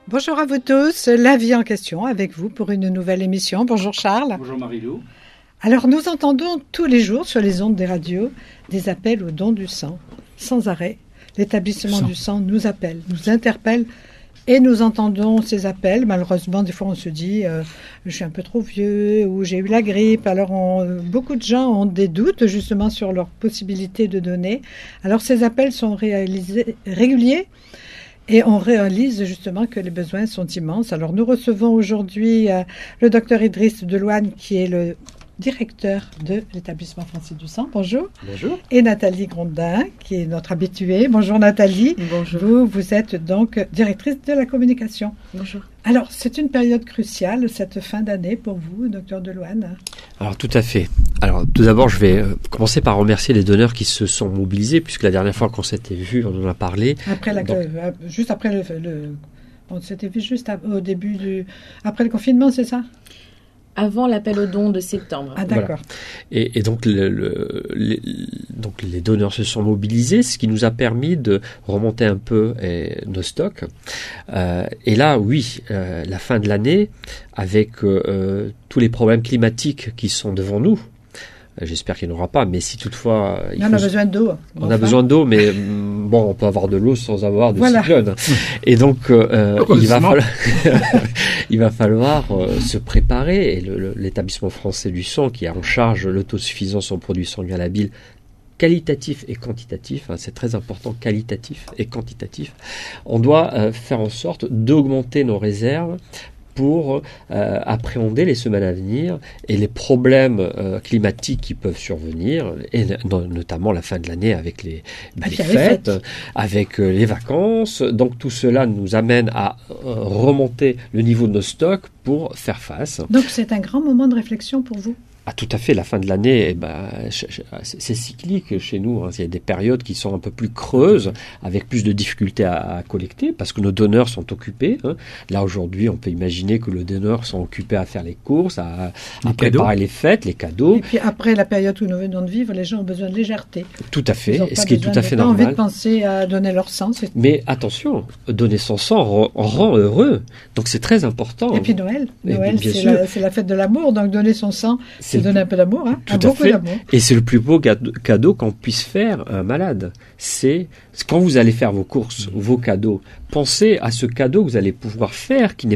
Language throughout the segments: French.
Bonjour à vous tous, la vie en question avec vous pour une nouvelle émission. Bonjour Charles. Bonjour Marie-Lou. Alors nous entendons tous les jours sur les ondes des radios des appels au don du sang, sans arrêt. L'établissement du sang nous appelle, nous interpelle et nous entendons ces appels. Malheureusement, des fois on se dit je suis un peu trop vieux ou j'ai eu la grippe. Alors beaucoup de gens ont des doutes justement sur leur possibilité de donner. Alors ces appels sont réguliers. Et on réalise justement que les besoins sont immenses. Alors nous recevons aujourd'hui le docteur Idriss Delouane qui est le directeur de l'établissement Francis du Sang. Bonjour. Bonjour. Et Nathalie Grondin qui est notre habituée. Bonjour Nathalie. Bonjour. Vous êtes donc directrice de la communication. Bonjour. Alors c'est une période cruciale cette fin d'année pour vous, docteur Delouane. Alors tout à fait. Alors tout d'abord je vais commencer par remercier les donneurs qui se sont mobilisés puisque la dernière fois qu'on s'était vu on en a parlé. Après juste après on s'était vu juste au début après le confinement, c'est ça? Avant l'appel aux dons de septembre. Ah d'accord. Voilà. Et donc, donc les donneurs se sont mobilisés, ce qui nous a permis de remonter un peu nos stocks. Et là, oui, la fin de l'année, avec tous les problèmes climatiques qui sont devant nous, j'espère qu'il n'y en aura pas, mais si toutefois... on a besoin d'eau. On a besoin d'eau, mais bon, on peut avoir de l'eau sans avoir de voilà. cyclone. Et donc, il va falloir se préparer. Et l'établissement français du sang, qui a en charge l'autosuffisance en produits sanguins labiles, qualitatif et quantitatif, c'est très important, qualitatif et quantitatif, on doit faire en sorte d'augmenter nos réserves pour appréhender les semaines à venir et les problèmes climatiques qui peuvent survenir, et notamment la fin de l'année avec les fêtes, avec les vacances. Donc tout cela nous amène à remonter le niveau de nos stocks pour faire face. Donc c'est un grand moment de réflexion pour vous? Ah, tout à fait, la fin de l'année, c'est cyclique chez nous. Il y a des périodes qui sont un peu plus creuses, avec plus de difficultés à collecter, parce que nos donneurs sont occupés. Là, aujourd'hui, on peut imaginer que les donneurs sont occupés à faire les courses, à préparer les fêtes, les cadeaux. Et puis après la période où nous venons de vivre, les gens ont besoin de légèreté. Tout à fait, ce qui est tout à fait normal. Ils n'ont pas envie de penser à donner leur sang. Mais attention, donner son sang rend heureux, donc c'est très important. Et puis Noël, c'est la fête de l'amour, donc donner son sang, c'est donner un peu d'amour, beaucoup d'amour. Et c'est le plus beau cadeau qu'on puisse faire à un malade. C'est quand vous allez faire vos courses, vos cadeaux, pensez à ce cadeau que vous allez pouvoir faire, qu'on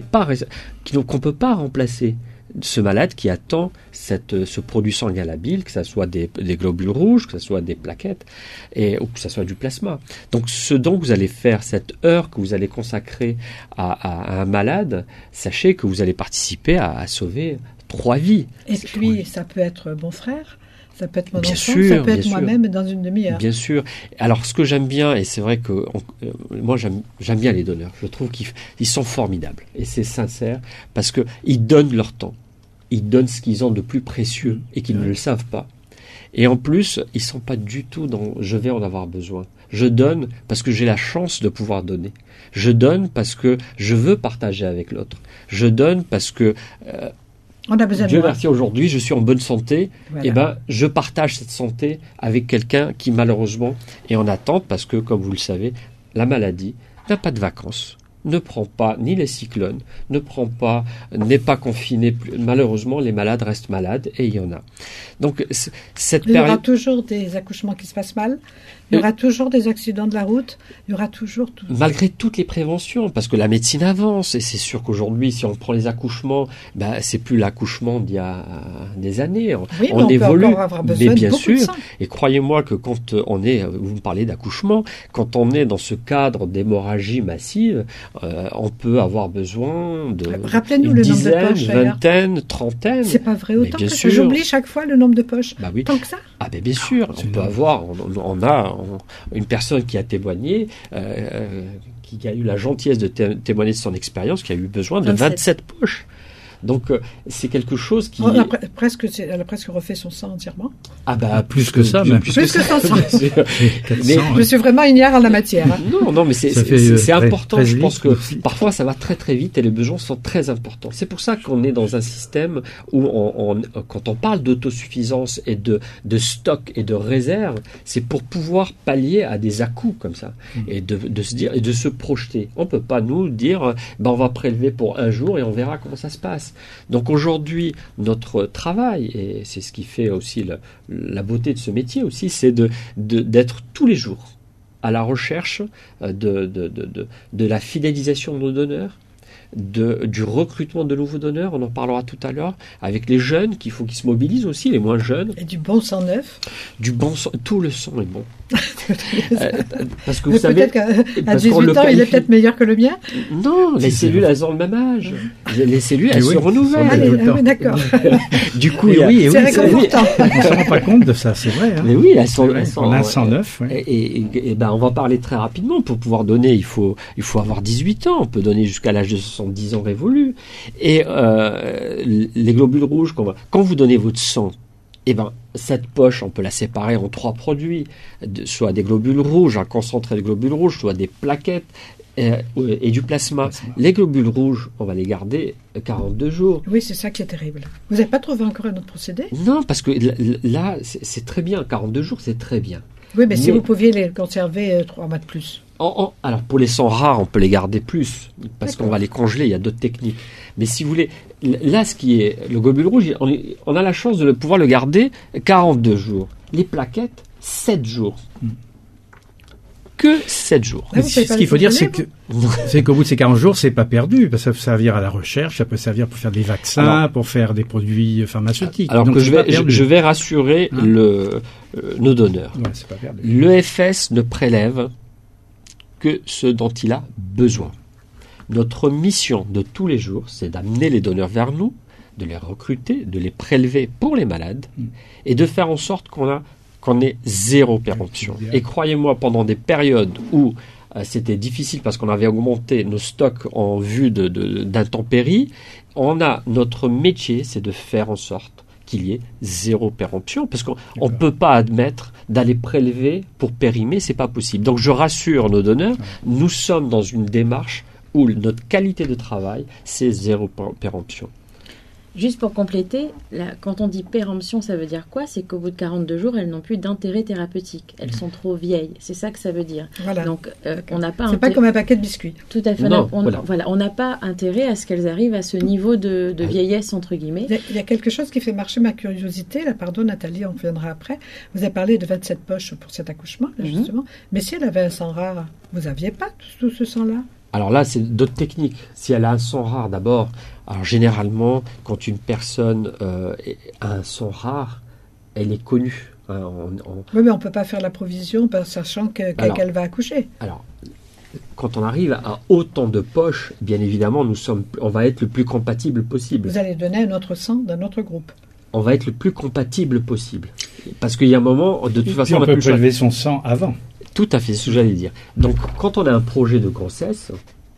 ne peut pas remplacer. Ce malade qui attend ce produit sanguin labile, que ce soit des globules rouges, que ce soit des plaquettes, ou que ce soit du plasma. Donc ce dont vous allez faire, cette heure que vous allez consacrer à un malade, sachez que vous allez participer à sauver 3 vies. Et puis ça peut être mon frère, ça peut être mon enfant, sûr, ça peut être moi-même dans une demi-heure. Bien sûr. Alors ce que j'aime bien, et c'est vrai que moi j'aime bien les donneurs, je trouve qu'ils sont formidables. Et c'est sincère, parce qu'ils donnent leur temps. Ils donnent ce qu'ils ont de plus précieux et qu'ils ne le savent pas. Et en plus, ils ne sont pas du tout dans « je vais en avoir besoin ». Je donne parce que j'ai la chance de pouvoir donner. Je donne parce que je veux partager avec l'autre. Je donne parce que... on a besoin Dieu merci, aujourd'hui, je suis en bonne santé. Voilà. Et je partage cette santé avec quelqu'un qui, malheureusement, est en attente parce que, comme vous le savez, la maladie n'a pas de vacances, ne prend pas ni les cyclones, n'est pas confiné. Malheureusement, les malades restent malades et il y en a. Donc, il y aura toujours des accouchements qui se passent mal. Il y aura toujours des accidents de la route, il y aura toujours tout. Malgré toutes les préventions, parce que la médecine avance, et c'est sûr qu'aujourd'hui, si on prend les accouchements, c'est plus l'accouchement d'il y a des années. Oui, on évolue, peut encore avoir besoin mais bien de sûr. De sang. Et croyez-moi que quand on est, vous me parlez d'accouchement, quand on est dans ce cadre d'hémorragie massive, on peut avoir besoin de rappelez-nous le nombre de poches, vingtaine, trentaine. C'est pas vrai autant que ça. J'oublie chaque fois le nombre de poches. Oui. Tant que ça. Ah ben bien sûr, on a une personne qui a témoigné, qui a eu la gentillesse de témoigner de son expérience, qui a eu besoin de 27 poches. Donc c'est quelque chose qui... Elle a presque refait son sang entièrement. Ah bah plus que ça, même. Plus que 100. Mais je suis vraiment ignare en la matière. Hein. Non, mais c'est important. Très je pense que aussi. parfois ça va très très vite et les besoins sont très importants. C'est pour ça qu'on est dans un système où quand on parle d'autosuffisance et de stock et de réserve, c'est pour pouvoir pallier à des à-coups comme ça et de se dire et de se projeter. On peut pas nous dire on va prélever pour un jour et on verra comment ça se passe. Donc aujourd'hui, notre travail, et c'est ce qui fait aussi la beauté de ce métier aussi, c'est d'être tous les jours à la recherche de la fidélisation de nos donneurs, du recrutement de nouveaux donneurs, on en parlera tout à l'heure, avec les jeunes, qu'il faut qu'ils se mobilisent aussi, les moins jeunes. Et du bon sang neuf. Du bon sang, tout le sang est bon. Parce que vous mais savez... peut-être qu'à 18 ans, il est peut-être meilleur que le mien. Non, les cellules, elles ont le même âge. Les cellules, elles se renouvellent. Oui, d'accord. Du coup, c'est réconfortant. On ne se rend pas compte de ça, c'est vrai. Hein. Mais oui, elles sont on a 109. Ouais. Et on va parler très rapidement. Pour pouvoir donner, il faut avoir 18 ans. On peut donner jusqu'à l'âge de 70 ans révolu. Et les globules rouges, quand vous donnez votre sang, cette poche, on peut la séparer en 3 produits, soit des globules rouges, un concentré de globules rouges, soit des plaquettes et du plasma. Les globules rouges, on va les garder 42 jours. Oui, c'est ça qui est terrible. Vous n'avez pas trouvé encore un autre procédé ? Non, parce que là, c'est très bien. 42 jours, c'est très bien. Oui, mais si vous pouviez les conserver 3 mois de plus. Alors, pour les sangs rares, on peut les garder plus, parce qu'on va les congeler, il y a d'autres techniques. Mais si vous voulez, là, ce qui est le globule rouge, on a la chance de pouvoir le garder 42 jours. Les plaquettes, 7 jours. Que 7 jours. Mais ce qu'il faut dire, c'est qu'au bout de ces 40 jours, c'est pas perdu, parce que ça peut servir à la recherche, ça peut servir pour faire des vaccins, pour faire des produits pharmaceutiques. Alors donc, je vais rassurer nos donneurs. Ouais, c'est pas perdu. L'EFS ne prélève que ce dont il a besoin. Notre mission de tous les jours, c'est d'amener les donneurs vers nous, de les recruter, de les prélever pour les malades, et de faire en sorte qu'on ait 0 péremption. Et croyez-moi, pendant des périodes où c'était difficile parce qu'on avait augmenté nos stocks en vue d'intempéries, notre métier, c'est de faire en sorte qu'il y ait 0 péremption, parce qu'on ne peut pas admettre d'aller prélever pour périmer, c'est pas possible. Donc je rassure nos donneurs, nous sommes dans une démarche où notre qualité de travail, c'est 0 péremption. Juste pour compléter, quand on dit péremption, ça veut dire quoi ? C'est qu'au bout de 42 jours, elles n'ont plus d'intérêt thérapeutique. Elles sont trop vieilles. C'est ça que ça veut dire. Voilà. Donc, on n'a pas. C'est pas comme un paquet de biscuits. Tout à fait. Non, on n'a pas intérêt à ce qu'elles arrivent à ce niveau de vieillesse entre guillemets. Il y a quelque chose qui fait marcher ma curiosité. Là, pardon, Nathalie, on reviendra après. Vous avez parlé de 27 poches pour cet accouchement, là, justement. Mais si elle avait un sang rare, vous n'aviez pas tout ce sang-là ? Alors là, c'est d'autres techniques. Si elle a un sang rare, d'abord, alors généralement, quand une personne a un sang rare, elle est connue. Oui, mais on ne peut pas faire la provision sachant qu'elle va accoucher. Alors, quand on arrive à autant de poches, bien évidemment, on va être le plus compatible possible. Vous allez donner un autre sang d'un autre groupe. On va être le plus compatible possible. Parce qu'il y a un moment, de toute façon... on peut prélever son sang avant. Tout à fait, c'est ce que j'allais dire. Donc, quand on a un projet de grossesse,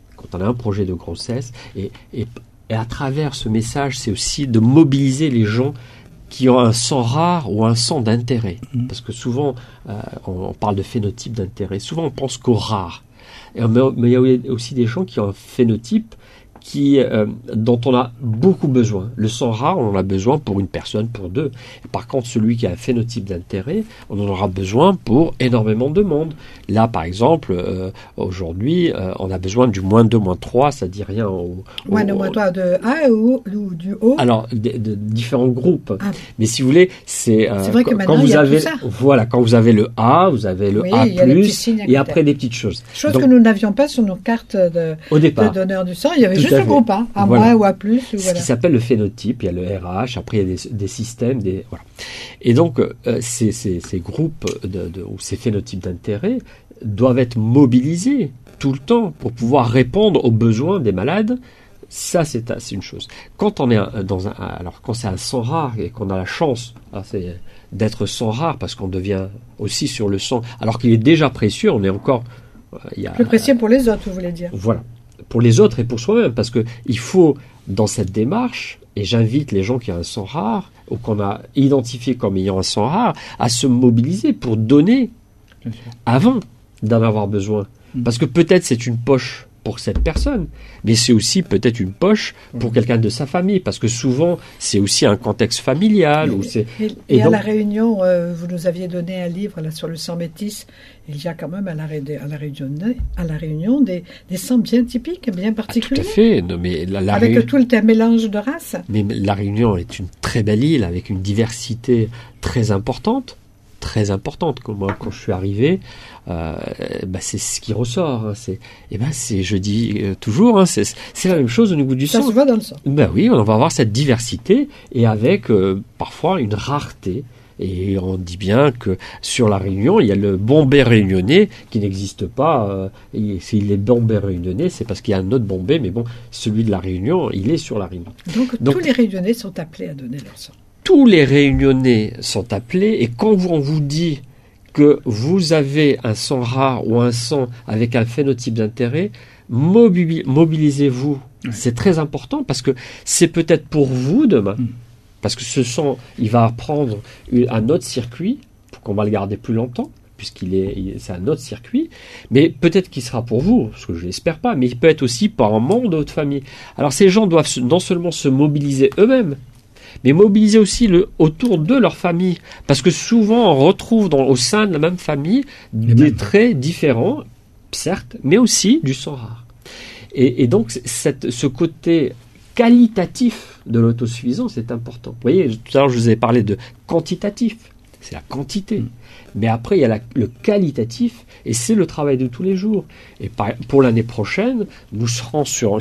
et à travers ce message, c'est aussi de mobiliser les gens qui ont un sang rare ou un sang d'intérêt. Parce que souvent, on parle de phénotype d'intérêt. Souvent, on pense qu'au rare. Mais il y a aussi des gens qui ont un phénotype dont on a beaucoup besoin. Le sang rare, on en a besoin pour une personne, pour 2. Par contre, celui qui a un phénotype d'intérêt, on en aura besoin pour énormément de monde. Là, par exemple, aujourd'hui, on a besoin du -2, -3, ça dit rien -3 de A ou du O. Alors, de différents groupes. Ah. Mais si vous voulez, c'est vrai que maintenant, il y a tout ça. Voilà, quand vous avez le A, vous avez le A+, et après des petites choses. Donc, que nous n'avions pas sur nos cartes de donneurs du sang. Il y avait juste un groupe, A- ou A+. Ce qui s'appelle le phénotype, il y a le RH, après il y a des systèmes, voilà. Et donc, ces groupes ou ces phénotypes d'intérêt doivent être mobilisés tout le temps pour pouvoir répondre aux besoins des malades. Ça, c'est une chose. Quand on est quand c'est un sang rare et qu'on a la chance, d'être sang rare parce qu'on devient aussi sur le sang, alors qu'il est déjà précieux, on est encore... plus précieux pour les autres, vous voulez dire. Voilà. Pour les autres et pour soi-même, parce qu'il faut dans cette démarche, et j'invite les gens qui ont un sang rare, ou qu'on a identifié comme ayant un sang rare, à se mobiliser pour donner avant d'en avoir besoin. Parce que peut-être c'est une poche pour cette personne, mais c'est aussi peut-être une poche pour quelqu'un de sa famille, parce que souvent c'est aussi un contexte familial. Et donc, à La Réunion, vous nous aviez donné un livre là, sur le sang métis. Il y a quand même à la Réunion des sangs bien typiques, bien particuliers. Tout à fait. Non, mais avec tout le mélange de races. Mais La Réunion est une très belle île avec une diversité très importante. Moi, quand je suis arrivé, c'est ce qui ressort. Je dis toujours, c'est la même chose au niveau du sang. Ça se voit dans le sang. Oui, on va avoir cette diversité et avec parfois une rareté. Et on dit bien que sur La Réunion, il y a le Bombay réunionnais qui n'existe pas. S'il est Bombay réunionnais, c'est parce qu'il y a un autre Bombay, mais bon, celui de La Réunion, il est sur La Réunion. Donc tous les Réunionnais sont appelés à donner leur sang. Tous les Réunionnais sont appelés, et quand on vous dit que vous avez un sang rare ou un sang avec un phénotype d'intérêt, mobilisez-vous. Ouais. C'est très important parce que c'est peut-être pour vous demain. Parce que ce sang, il va prendre un autre circuit, pour qu'on va le garder plus longtemps, c'est un autre circuit, mais peut-être qu'il sera pour vous, ce que je l'espère pas, mais il peut être aussi par un membre de votre famille. Alors ces gens doivent non seulement se mobiliser eux-mêmes, mais mobiliser aussi autour de leur famille. Parce que souvent, on retrouve au sein de la même famille des traits différents, certes, mais aussi du sang rare. Et donc, ce côté qualitatif de l'autosuffisance est important. Vous voyez, tout à l'heure, je vous ai parlé de quantitatif. C'est la quantité. Mais après, il y a le qualitatif, et c'est le travail de tous les jours. Et pour l'année prochaine, nous serons sur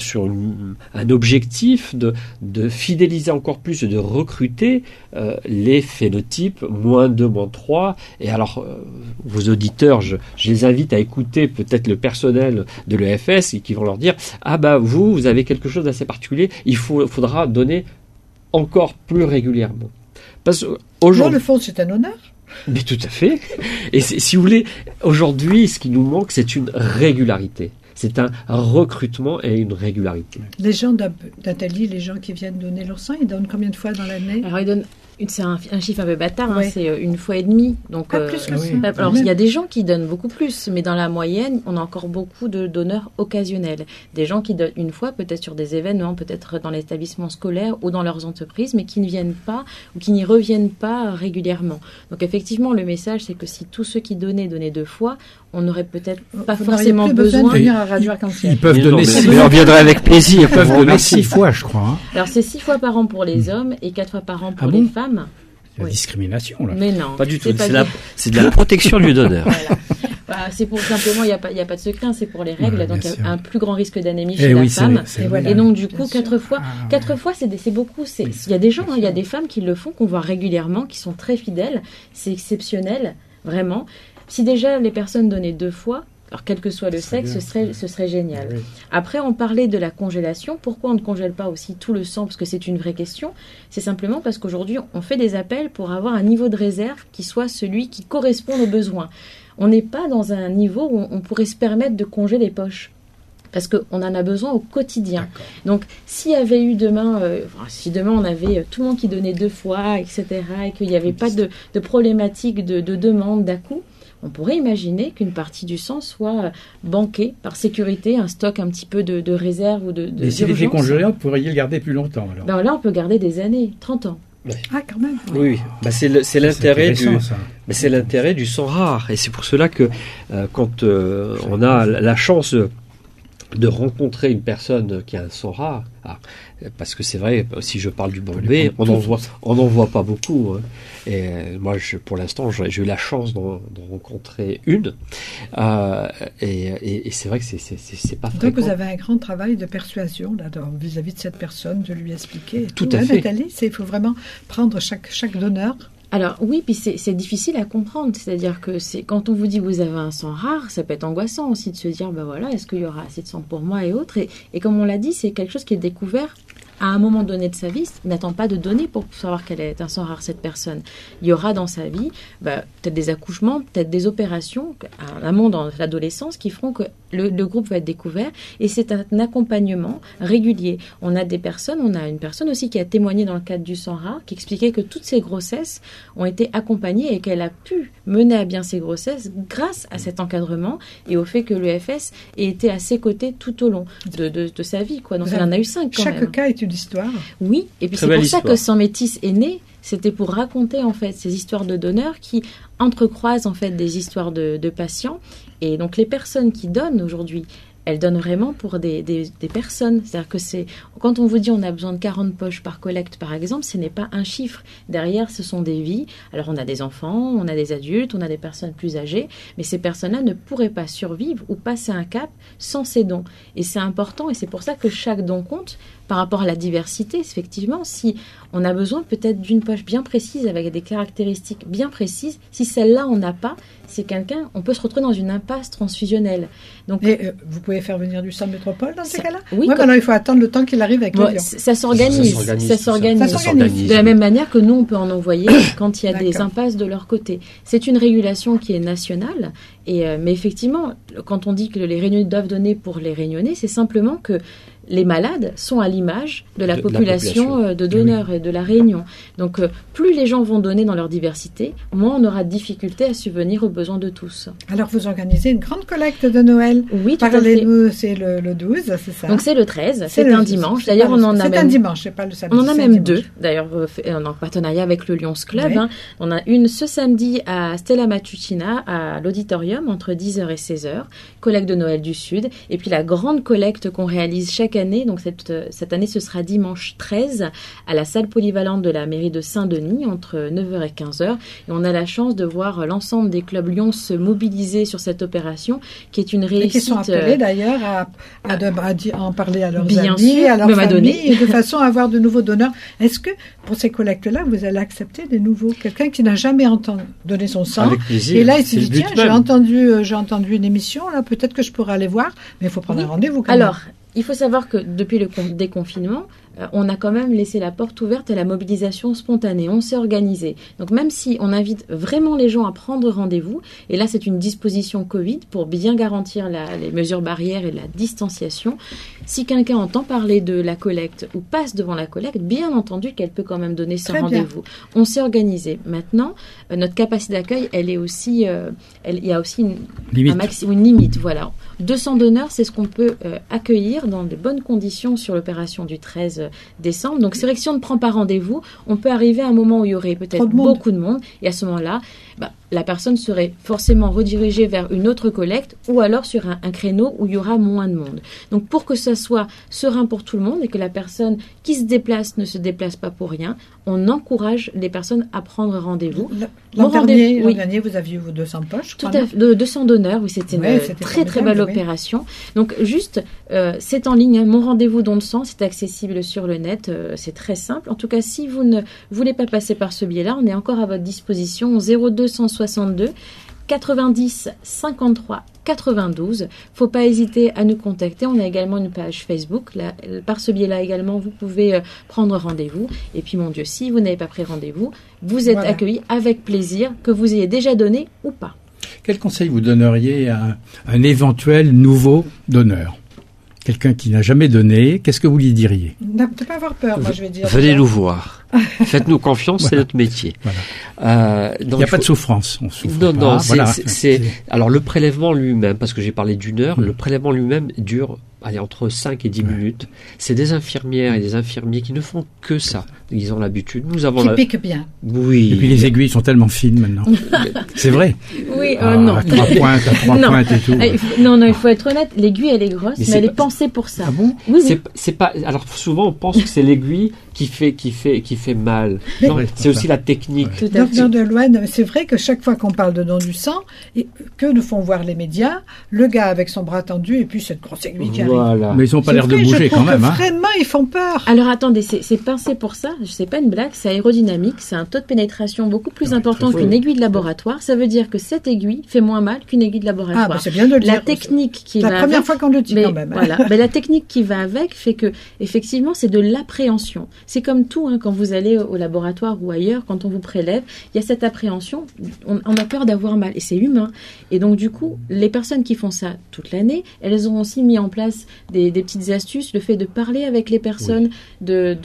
un objectif de fidéliser encore plus et de recruter les phénotypes -2, -3. Et alors, vos auditeurs, je les invite à écouter peut-être le personnel de l'EFS et qui vont leur dire « Ah vous avez quelque chose d'assez particulier, il faudra donner encore plus régulièrement. » Parce qu'aujourd'hui, le fond, c'est un honneur. Mais tout à fait. Et si vous voulez, aujourd'hui, ce qui nous manque, c'est une régularité. C'est un recrutement et une régularité. Les gens d'Atali, les gens qui viennent donner leur sang, ils donnent combien de fois dans l'année ? Alors, ils donnent... C'est un chiffre un peu bâtard, ouais. C'est 1,5 fois. Donc, plus que ça. Alors, il y a des gens qui donnent beaucoup plus, mais dans la moyenne, on a encore beaucoup de donneurs occasionnels. Des gens qui donnent 1 fois, peut-être sur des événements, peut-être dans l'établissement scolaire ou dans leurs entreprises, mais qui ne viennent pas ou qui n'y reviennent pas régulièrement. Donc, effectivement, le message, c'est que si tous ceux qui donnaient 2 fois, on n'aurait peut-être pas forcément besoin de venir à Radio Arc-en-Ciel. Ils peuvent donner mais on viendrait avec plaisir. Ils peuvent donner 6 fois, je crois. Hein. Alors, c'est 6 fois par an pour les hommes et 4 fois par an pour les femmes. C'est la discrimination, là. Mais non. Pas du tout. C'est de la protection du donneur. Voilà. C'est pour simplement, il n'y a pas de secret, c'est pour les règles. Donc, il y a un plus grand risque d'anémie chez la femme. Et donc, du coup, 4 fois. 4 fois, c'est beaucoup. Il y a des gens, il y a des femmes qui le font, qu'on voit régulièrement, qui sont très fidèles. C'est exceptionnel, vraiment. Si déjà les personnes donnaient 2 fois, alors quel que soit le sexe, ce serait génial. Oui. Après, on parlait de la congélation. Pourquoi on ne congèle pas aussi tout le sang ? Parce que c'est une vraie question. C'est simplement parce qu'aujourd'hui, on fait des appels pour avoir un niveau de réserve qui soit celui qui correspond aux besoins. On n'est pas dans un niveau où on pourrait se permettre de congeler les poches. Parce qu'on en a besoin au quotidien. D'accord. Donc, s'il y avait eu si demain on avait tout le monde qui donnait 2 fois, etc., et qu'il n'y avait pas de problématique de demande d'à-coup, on pourrait imaginer qu'une partie du sang soit banquée par sécurité, un stock un petit peu de réserve ou de Et s'il était congelé, on pourrait le garder plus longtemps. Alors. Là, on peut garder des années, 30 ans. Ouais. Ah, quand même. Oui, c'est l'intérêt du sang rare. Et c'est pour cela que quand on a la chance de rencontrer une personne qui a un sang rare, parce que c'est vrai, si je parle du Bombay, on n'en voit pas beaucoup. Hein. Et moi, pour l'instant, j'ai eu la chance d'en rencontrer une. Et c'est vrai que c'est pas fréquent. Donc vous avez un grand travail de persuasion là, vis-à-vis de cette personne, de lui expliquer. Tout à fait. Nathalie, il faut vraiment prendre chaque donneur. Alors oui, puis c'est difficile à comprendre, c'est-à-dire que quand on vous dit que vous avez un sang rare, ça peut être angoissant aussi de se dire, est-ce qu'il y aura assez de sang pour moi et autres, et comme on l'a dit, c'est quelque chose qui est découvert à un moment donné de sa vie, n'attend pas de donner pour savoir qu'elle est un sang rare, cette personne. Il y aura dans sa vie peut-être des accouchements, peut-être des opérations, à un moment dans l'adolescence, qui feront que le groupe va être découvert. Et c'est un accompagnement régulier. On a une personne aussi qui a témoigné dans le cadre du sang rare, qui expliquait que toutes ses grossesses ont été accompagnées et qu'elle a pu mener à bien ses grossesses grâce à cet encadrement et au fait que l'EFS ait été à ses côtés tout au long de sa vie, quoi. Donc, elle en a eu 5 quand même. Chaque cas est une histoire. Oui, et puis c'est pour ça que Sang Métis est né. C'était pour raconter, en fait, ces histoires de donneurs qui entrecroisent, en fait, des histoires de patients. Et donc, les personnes qui donnent aujourd'hui, elles donnent vraiment pour des personnes. C'est-à-dire que quand on vous dit on a besoin de 40 poches par collecte, par exemple, ce n'est pas un chiffre. Derrière, ce sont des vies. Alors, on a des enfants, on a des adultes, on a des personnes plus âgées, mais ces personnes-là ne pourraient pas survivre ou passer un cap sans ces dons. Et c'est important, et c'est pour ça que chaque don compte par rapport à la diversité. Effectivement, si on a besoin peut-être d'une poche bien précise, avec des caractéristiques bien précises, si celle-là, on n'a pas, c'est on peut se retrouver dans une impasse transfusionnelle. Donc, vous pouvez faire venir du sang métropole dans ces cas-là? Oui. Alors il faut attendre le temps qu'il arrive avec le lion. Ça s'organise. De la même manière que nous, on peut en envoyer quand il y a des impasses de leur côté. C'est une régulation qui est nationale. Mais effectivement, quand on dit que les Réunionnais doivent donner pour les Réunionnais, c'est simplement que les malades sont à l'image de la population de donneurs et de la Réunion. Donc, plus les gens vont donner dans leur diversité, moins on aura de difficulté à subvenir aux besoins de tous. Alors, vous organisez une grande collecte de Noël. Oui, tout à fait. Parlez-nous, c'est le 12, c'est ça? Donc, c'est le 13, c'est un dimanche. D'ailleurs, on en a un dimanche, c'est pas le samedi. On en a même deux, d'ailleurs, en partenariat avec le Lions Club. Oui. On a une ce samedi à Stella Matutina, à l'auditorium, entre 10h et 16h, collecte de Noël du Sud. Et puis, la grande collecte qu'on réalise chaque année, donc cette année ce sera dimanche 13 à la salle polyvalente de la mairie de Saint-Denis entre 9h et 15h, et on a la chance de voir l'ensemble des clubs Lyon se mobiliser sur cette opération qui est une réussite. Et qui sont appelés d'ailleurs à en parler à leurs amis, à leurs familles, et de façon à avoir de nouveaux donneurs. Est-ce que pour ces collectes-là vous allez accepter des nouveaux, quelqu'un qui n'a jamais donné son sang? Avec plaisir. Et là il se dit tiens, j'ai entendu une émission là, peut-être que je pourrais aller voir, mais il faut prendre un rendez-vous quand même. Alors, il faut savoir que depuis le déconfinement, on a quand même laissé la porte ouverte à la mobilisation spontanée. On s'est organisé. Donc même si on invite vraiment les gens à prendre rendez-vous, et là c'est une disposition Covid pour bien garantir les mesures barrières et la distanciation, si quelqu'un entend parler de la collecte ou passe devant la collecte, bien entendu qu'elle peut quand même donner son rendez-vous. On s'est organisé. Maintenant, notre capacité d'accueil, elle est aussi, il y a aussi une limite. Voilà. 200 donneurs, c'est ce qu'on peut accueillir dans de bonnes conditions sur l'opération du 13 décembre. Donc c'est vrai que si on ne prend pas rendez-vous, on peut arriver à un moment où il y aurait peut-être beaucoup de monde, et à ce moment-là, la personne serait forcément redirigée vers une autre collecte ou alors sur un créneau où il y aura moins de monde. Donc pour que ça soit serein pour tout le monde et que la personne qui se déplace ne se déplace pas pour rien, on encourage les personnes à prendre rendez-vous. L'an dernier, vous aviez vos 200 poches. Tout à fait, 200 donneurs, oui, c'était une très très belle opération. Donc juste, c'est en ligne, mon rendez-vous don de sang, c'est accessible sur le net, c'est très simple. En tout cas, si vous ne voulez pas passer par ce biais-là, on est encore à votre disposition, 0262 90 53 92. Faut pas hésiter à nous contacter. On a également une page Facebook. Là, par ce biais-là également, vous pouvez prendre rendez-vous. Et puis, mon Dieu, si vous n'avez pas pris rendez-vous, vous êtes accueillis avec plaisir, que vous ayez déjà donné ou pas. Quel conseil vous donneriez à un éventuel nouveau donneur ? Quelqu'un qui n'a jamais donné, qu'est-ce que vous lui diriez ? Ne pas avoir peur, moi je vais dire. Venez nous voir. Faites-nous confiance, c'est notre métier. Voilà. Il n'y a pas de souffrance. On souffre non, pas. C'est alors le prélèvement lui-même, parce que j'ai parlé d'une heure, le prélèvement lui-même dure entre 5 et 10 minutes. C'est des infirmières et des infirmiers qui ne font que ça. Ils ont l'habitude. Nous avons qui piquent bien. Oui. Et puis les aiguilles sont tellement fines maintenant. C'est vrai. Oui, non. À 3 pointes et tout. Non, il faut être honnête. L'aiguille, elle est grosse, mais elle est pensée pour ça. Ah bon ? Oui. C'est pas. Alors souvent, on pense que c'est l'aiguille qui fait mal. Non, c'est aussi la technique. Ouais. Docteur Deloine, c'est vrai que chaque fois qu'on parle de don du sang, que nous font voir les médias, le gars avec son bras tendu et puis cette grosse aiguille qui arrive. Mais ils n'ont pas l'air de bouger quand même. Vraiment, ils font peur. Alors attendez, c'est pensé pour ça. C'est pas une blague, c'est aérodynamique. C'est un taux de pénétration beaucoup plus important qu'une aiguille de laboratoire. Ça veut dire que cette aiguille fait moins mal qu'une aiguille de laboratoire. Ah, bah c'est bien de le dire. La technique qui va avec... La première fois qu'on le dit quand même. Voilà. Mais la technique qui va avec fait que, effectivement, c'est de l'appréhension. C'est comme tout, quand vous allez au laboratoire ou ailleurs, quand on vous prélève, il y a cette appréhension. On a peur d'avoir mal. Et c'est humain. Et donc, du coup, les personnes qui font ça toute l'année, elles ont aussi mis en place des petites astuces, le fait de parler avec les personnes, de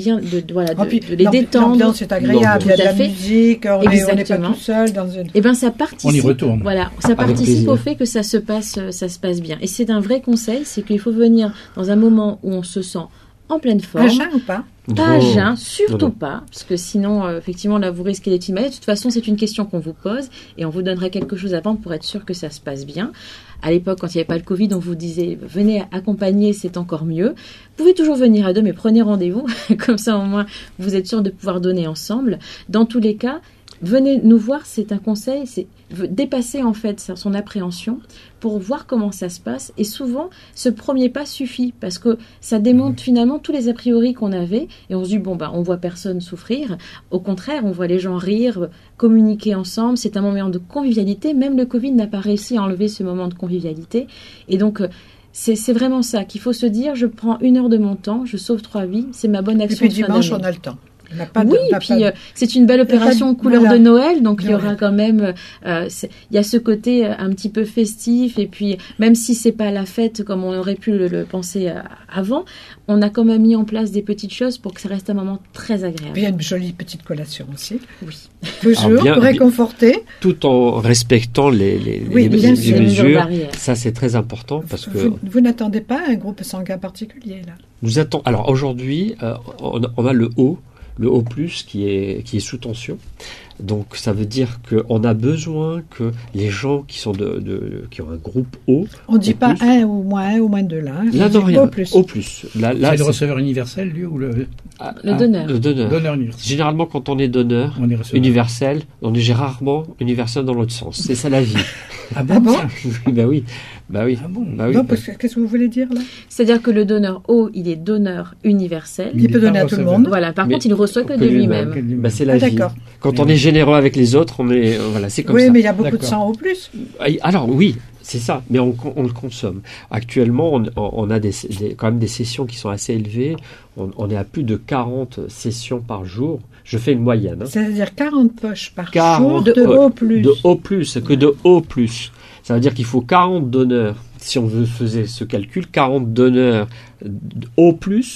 les détendre. L'ambiance est agréable, il y a de la musique, on n'est pas tout seul dans une... Et ben ça participe. On y retourne. Voilà, ça participe au fait que ça se passe bien. Et c'est un vrai conseil, c'est qu'il faut venir dans un moment où on se sent en pleine forme. À jeun ou pas? Pas à jeun, surtout pas, parce que sinon, effectivement, là, vous risquez d'être malade. De toute façon, c'est une question qu'on vous pose et on vous donnerait quelque chose avant pour être sûr que ça se passe bien. À l'époque, quand il n'y avait pas le Covid, on vous disait « venez accompagner, c'est encore mieux ». Vous pouvez toujours venir à deux, mais prenez rendez-vous. Comme ça, au moins, vous êtes sûr de pouvoir donner ensemble. Dans tous les cas, venez nous voir, c'est un conseil, c'est dépasser en fait son appréhension pour voir comment ça se passe. Et souvent, ce premier pas suffit parce que ça démonte finalement tous les a priori qu'on avait et on se dit on voit personne souffrir. Au contraire, on voit les gens rire, communiquer ensemble. C'est un moment de convivialité. Même le Covid n'a pas réussi à enlever ce moment de convivialité. Et donc, c'est vraiment ça qu'il faut se dire. Je prends 1 heure de mon temps, je sauve 3 vies. C'est ma bonne action. Et puis dimanche, on a le temps. C'est une belle opération couleur de Noël, donc il y aura quand même, il y a ce côté un petit peu festif, et puis même si c'est pas la fête comme on aurait pu le penser avant, on a quand même mis en place des petites choses pour que ça reste un moment très agréable. Il y a une jolie petite collation aussi. Oui. Toujours pour réconforter. Tout en respectant les mesures. Ça, c'est très important parce que... Vous n'attendez pas un groupe sanguin particulier, là? Nous attendons... Alors, aujourd'hui, on a le O+, qui est sous tension. Donc ça veut dire qu'on a besoin que les gens qui sont qui ont un groupe O. On ne dit pas un ou moins 2 là. Là, non, rien. O+. Là, c'est le receveur universel, lui, ou le donneur. Le donneur. Universel. Généralement, quand on est donneur universel, on est rarement universel dans l'autre sens. C'est ça la vie. Ah bon? Oui. Ah bon? Non, parce que qu'est-ce que vous voulez dire là? C'est-à-dire que le donneur O, il est donneur universel. Il peut donner à tout le monde. Voilà. Par contre, il ne reçoit que de lui-même. C'est la vie. Quand on est généreux avec les autres, c'est comme ça. Oui, mais il y a beaucoup de sang au plus. Alors oui, c'est ça, mais on le consomme. Actuellement, on a quand même des sessions qui sont assez élevées. On est à plus de 40 sessions par jour. Je fais une moyenne. C'est-à-dire 40 poches par jour de O+. De O+, que de O+. Ça veut dire qu'il faut 40 donneurs, si on faisait ce calcul, 40 donneurs O+,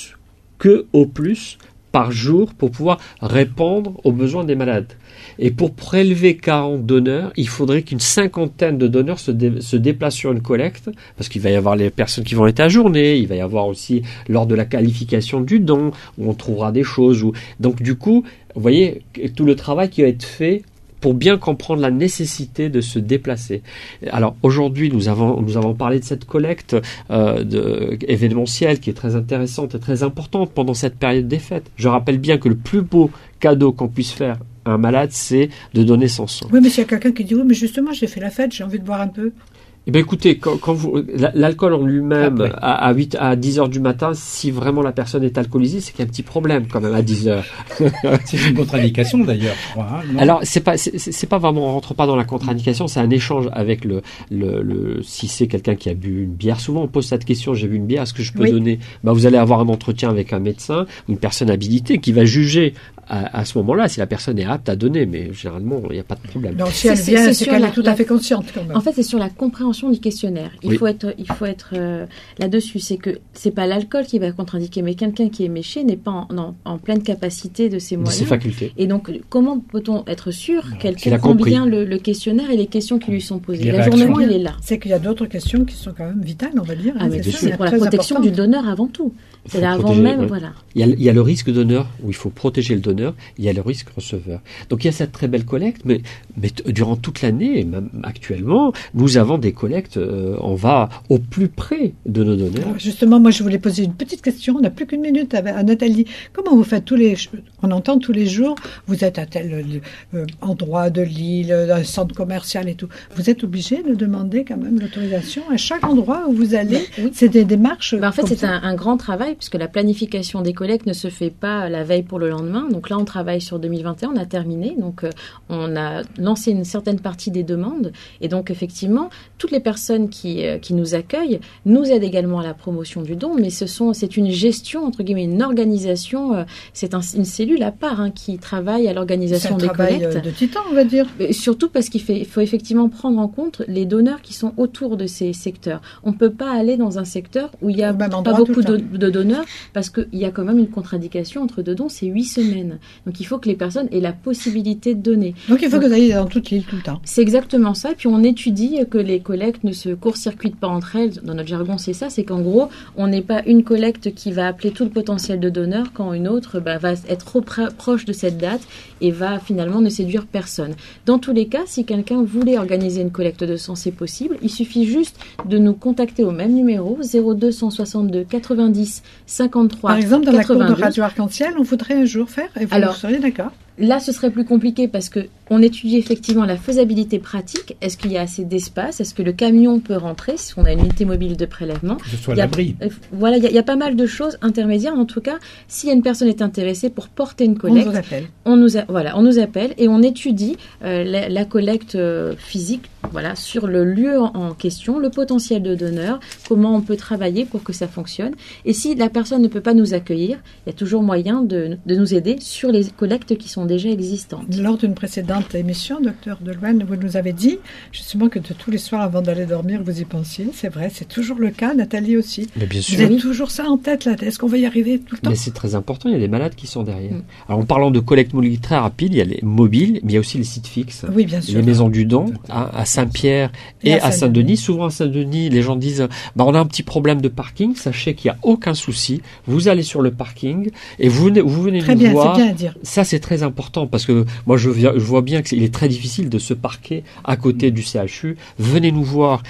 que O+, par jour pour pouvoir répondre aux besoins des malades. Et pour prélever 40 donneurs, il faudrait qu'une 50aine de donneurs se déplacent sur une collecte, parce qu'il va y avoir les personnes qui vont être ajournées, il va y avoir aussi lors de la qualification du don, où on trouvera des choses. Donc du coup, vous voyez, tout le travail qui va être fait pour bien comprendre la nécessité de se déplacer. Alors aujourd'hui, nous avons parlé de cette collecte événementielle qui est très intéressante et très importante pendant cette période des fêtes. Je rappelle bien que le plus beau cadeau qu'on puisse faire à un malade, c'est de donner son sang. Oui, mais s'il y a quelqu'un qui dit « Oui, mais justement, j'ai fait la fête, j'ai envie de boire un peu ». Eh bien, écoutez, quand l'alcool en lui-même, à 10 heures du matin, si vraiment la personne est alcoolisée, c'est qu'il y a un petit problème, quand même, à 10 heures. C'est une contre-indication, d'ailleurs, je crois. Alors, c'est pas vraiment, on rentre pas dans la contre-indication, c'est un échange avec si c'est quelqu'un qui a bu une bière. Souvent, on pose cette question, j'ai bu une bière, est-ce que je peux donner? Vous allez avoir un entretien avec un médecin, une personne habilitée qui va juger à ce moment-là si la personne est apte à donner, mais généralement, il n'y a pas de problème. Donc, si elle vient, c'est qu'elle est tout à fait consciente, quand même. En fait, c'est sur la compréhension du questionnaire. Il faut être là-dessus. C'est que c'est pas l'alcool qui va contre-indiquer, mais quelqu'un qui est méché n'est pas en pleine capacité de ses moyens. De ses facultés. Et donc, comment peut-on être sûr qu'elle comprend bien le questionnaire et les questions qui lui sont posées? L'ajournement, il est là. C'est qu'il y a d'autres questions qui sont quand même vitales, on va dire. Ah, mais c'est pour la protection du donneur avant tout. C'est là avant même, voilà. Il y a le risque donneur où il faut protéger le donneur, il y a le risque receveur. Donc il y a cette très belle collecte, mais durant toute l'année, et même actuellement, nous avons des collecte, on va au plus près de nos donneurs. Alors justement, moi, je voulais poser une petite question. On n'a plus qu'une minute à Nathalie. Comment vous faites on entend tous les jours, vous êtes à tel endroit de l'île, un centre commercial et tout. Vous êtes obligé de demander quand même l'autorisation à chaque endroit où vous allez. Oui. C'est des démarches. En fait, c'est un grand travail puisque la planification des collectes ne se fait pas la veille pour le lendemain. Donc là, on travaille sur 2021, on a terminé. Donc, on a lancé une certaine partie des demandes. Et donc, effectivement, toutes les personnes qui nous accueillent nous aident également à la promotion du don. Mais c'est une gestion, entre guillemets, une organisation. C'est une cellule à part qui travaille à l'organisation des collectes. C'est un travail de titan, on va dire. Mais surtout parce qu'il faut effectivement prendre en compte les donneurs qui sont autour de ces secteurs. On ne peut pas aller dans un secteur où il n'y a pas beaucoup de donneurs parce qu'il y a quand même une contre-indication entre deux dons, c'est 8 semaines. Donc il faut que les personnes aient la possibilité de donner. Donc il faut que vous ayez dans toute l'île tout le temps. C'est exactement ça. Et puis on étudie que les collectes ne se court-circuitent pas entre elles. Dans notre jargon, c'est ça. C'est qu'en gros, on n'est pas une collecte qui va appeler tout le potentiel de donneurs quand une autre va être trop proche de cette date et va finalement ne séduire personne. Dans tous les cas, si quelqu'un voulait organiser une collecte de sang, c'est possible. Il suffit juste de nous contacter au même numéro, 0262 90 53 Par exemple, dans 92. la cour de Radio Arc-en-Ciel, on voudrait un jour faire, et vous seriez d'accord? Là, ce serait plus compliqué parce qu'on étudie effectivement la faisabilité pratique. Est-ce qu'il y a assez d'espace? Est-ce que le camion peut rentrer si on a une unité mobile de prélèvement? Que ce soit l'abri. Voilà, il y a pas mal de choses intermédiaires. En tout cas, si une personne est intéressée pour porter une collecte, on nous appelle et on étudie la collecte physique, voilà, sur le lieu en question, le potentiel de donneur, comment on peut travailler pour que ça fonctionne. Et si la personne ne peut pas nous accueillir, il y a toujours moyen de nous aider sur les collectes qui sont déjà existantes. Lors d'une précédente émission, Dr Delouenne, vous nous avez dit justement que de tous les soirs avant d'aller dormir, vous y pensiez. C'est vrai, c'est toujours le cas. Nathalie aussi. Mais bien sûr. Vous avez toujours ça en tête là. Est-ce qu'on va y arriver tout le temps? Mais c'est très important. Il y a des malades qui sont derrière. Alors en parlant de collecte mobile très rapide, il y a les mobiles, mais il y a aussi les sites fixes. Oui, bien sûr. Les maisons du don à Saint-Pierre et à Saint-Denis. Souvent à Saint-Denis, les gens disent on a un petit problème de parking. Sachez qu'il n'y a aucun souci. Vous allez sur le parking et vous venez très nous bien, voir. C'est bien à dire. Ça, c'est très important parce que moi, je vois bien qu'il est très difficile de se parquer à côté du CHU. Venez nous voir.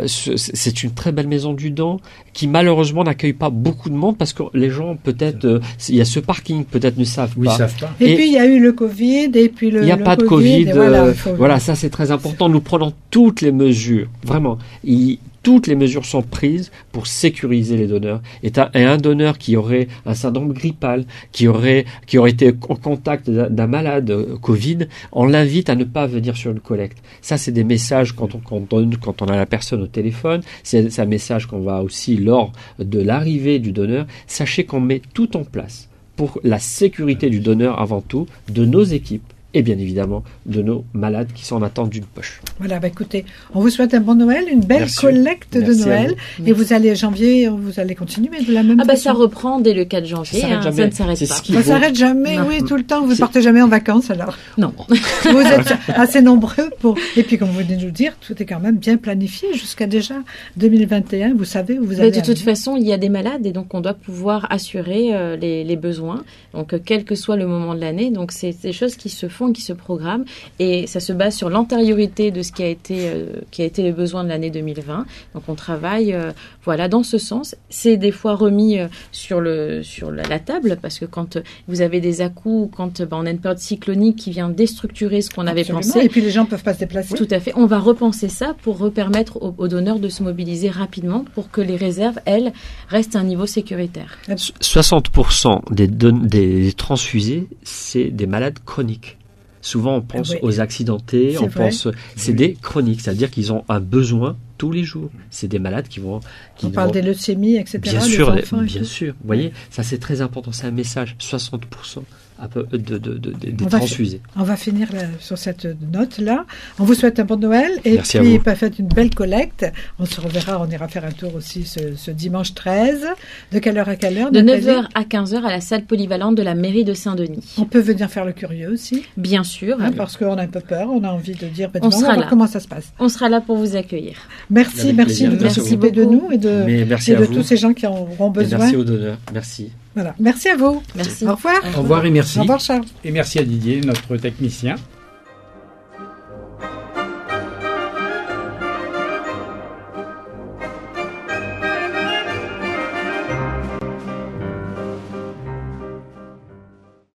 C'est une très belle maison du don qui malheureusement n'accueille pas beaucoup de monde parce que les gens peut-être il y a ce parking peut-être ne savent pas. Savent pas. Et puis il y a eu le Covid et puis il n'y a pas de Covid. Voilà, ça c'est très important. Nous prenons toutes les mesures, vraiment. Toutes les mesures sont prises pour sécuriser les donneurs. Et un donneur qui aurait un syndrome grippal, qui aurait été en contact d'un malade Covid, on l'invite à ne pas venir sur une collecte. Ça, c'est des messages qu'on donne quand on a la personne au téléphone. C'est un message qu'on va aussi lors de l'arrivée du donneur. Sachez qu'on met tout en place pour la sécurité du donneur avant tout, de nos équipes, et bien évidemment de nos malades qui sont en attente d'une poche. Voilà, écoutez, on vous souhaite un bon Noël, une belle collecte de Noël. Et vous allez janvier, vous allez continuer de la même façon. Ça reprend dès le 4 janvier, ça ne s'arrête pas. Ça s'arrête jamais, non. Oui, tout le temps. Vous ne partez jamais en vacances alors? Non. Vous êtes assez nombreux et puis comme vous venez de nous dire, tout est quand même bien planifié jusqu'à déjà 2021. Vous savez où vous allez. De toute façon, il y a des malades et donc on doit pouvoir assurer les besoins. Donc quel que soit le moment de l'année, donc c'est des choses qui se font, qui se programment et ça se base sur l'antériorité de ce qui a été les besoins de l'année 2020. Donc on travaille dans ce sens. C'est des fois remis sur la table parce que quand vous avez des à-coups, quand on a une période cyclonique qui vient déstructurer ce qu'on avait pensé. Et puis les gens ne peuvent pas se déplacer. Tout à fait. On va repenser ça pour permettre aux donneurs de se mobiliser rapidement pour que les réserves, elles, restent à un niveau sécuritaire. 60% des transfusés, c'est des malades chroniques. Souvent, on pense aux accidentés, c'est des chroniques, c'est-à-dire qu'ils ont un besoin tous les jours. C'est des malades qui vont... On parle des leucémies, etc. Bien sûr, Vous voyez, ça c'est très important, c'est un message. 60% des transfusés. On va finir sur cette note-là. On vous souhaite un bon Noël et merci puis faites une belle collecte. On se reverra, on ira faire un tour aussi ce dimanche 13. De quelle heure à quelle heure? De 9h à 15h à la salle polyvalente de la mairie de Saint-Denis. On peut venir faire le curieux aussi? Bien sûr. Parce qu'on a un peu peur, on a envie de dire comment ça se passe. On sera là pour vous accueillir. Merci de vous occuper de nous et de tous ces gens qui en auront besoin. Et merci aux donneurs. Merci. Voilà. Merci à vous. Merci. Au revoir. Au revoir et merci. Au revoir Charles. Et merci à Didier, notre technicien.